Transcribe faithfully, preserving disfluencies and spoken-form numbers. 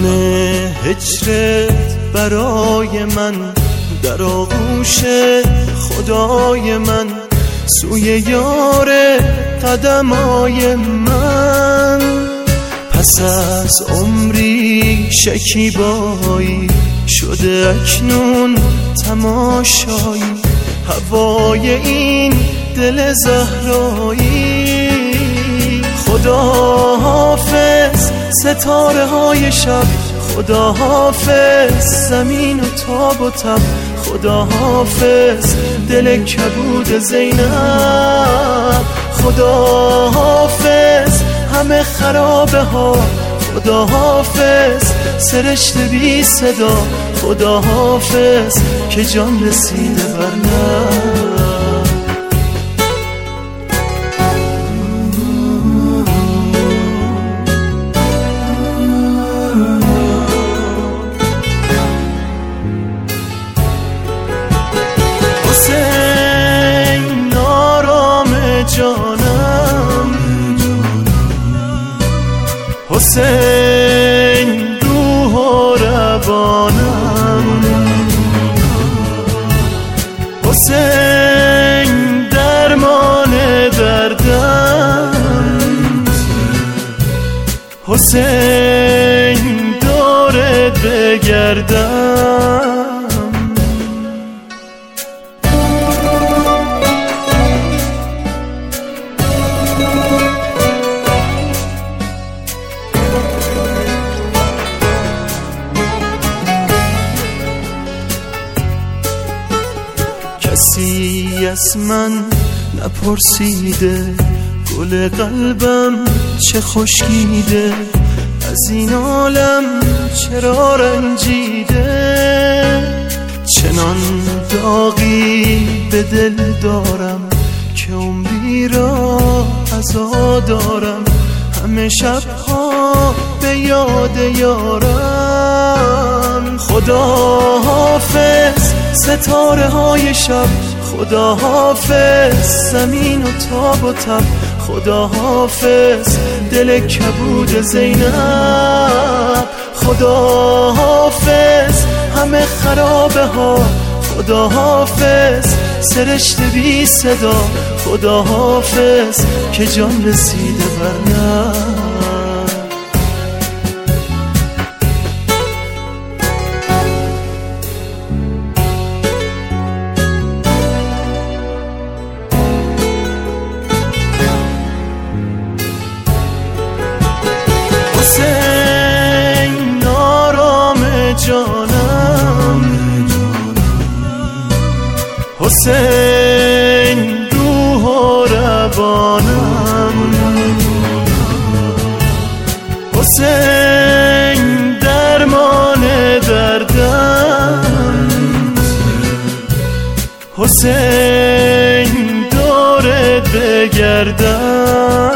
غم هجرت برای من در آغوش خدای من، سوی یار قدمای من. پس از عمری شکیبایی شده اکنون تماشایی، هوای این دل زهرایی. خدا حافظ ستاره های شب، خدا حافظ زمین و تاب و تب، خدا حافظ دل کبود زینب، خدا حافظ همه خرابه ها، خدا حافظ سرشت بی صدا، خدا حافظ که جان رسیده برنم. حسین آرام جانم، حسین روح و روانم، حسین درمان دردم، حسین دورت بگردم. کسی از من نپرسیده گل قلبم چه خشکیده، از این عالم چرا رنجیده، چنان داغی به دل دارم که عمری را عزا دارم، همه شبها به یاد یارم. خدا حافظ ستاره های شب، خدا حافظ زمین و تاب و تب، خدا حافظ دل کبود زینب، خدا حافظ همه خرابه ها، خدا حافظ سرشت بی صدا، خدا حافظ که جان رسیده برنم. حسین آرام جانم، حسین روح و روانم، حسین درمان دردم، حسین دورت بگردم.